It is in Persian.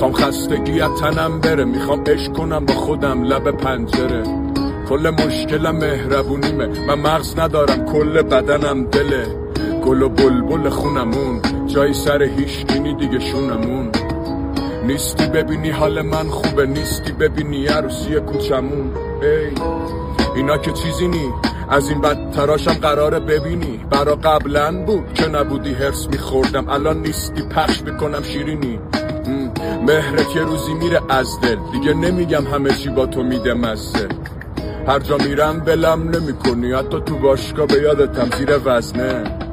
میخوام خستگی از تنم بره، میخوام عشق کنم با خودم لب پنجره. کل مشکلم مهربونیمه، من مغز ندارم کل بدنم دله. گل و بلبل خونمون جای سر هیشگینی دیگه شونمون. نیستی ببینی حال من خوبه، نیستی ببینی عروسی کوچمون. ای اینا که چیزی نی، از این بدتراشم قراره ببینی. برا قبلن بود که نبودی هرس میخوردم، الان نیستی پخش میکنم شیرینی. مهرت یه روزی میره از دل، دیگه نمیگم همه چی با تو میده مزه. هر جا میرم بلم نمی کنی، حتی تو باشگاه به یادتم زیر وزنه.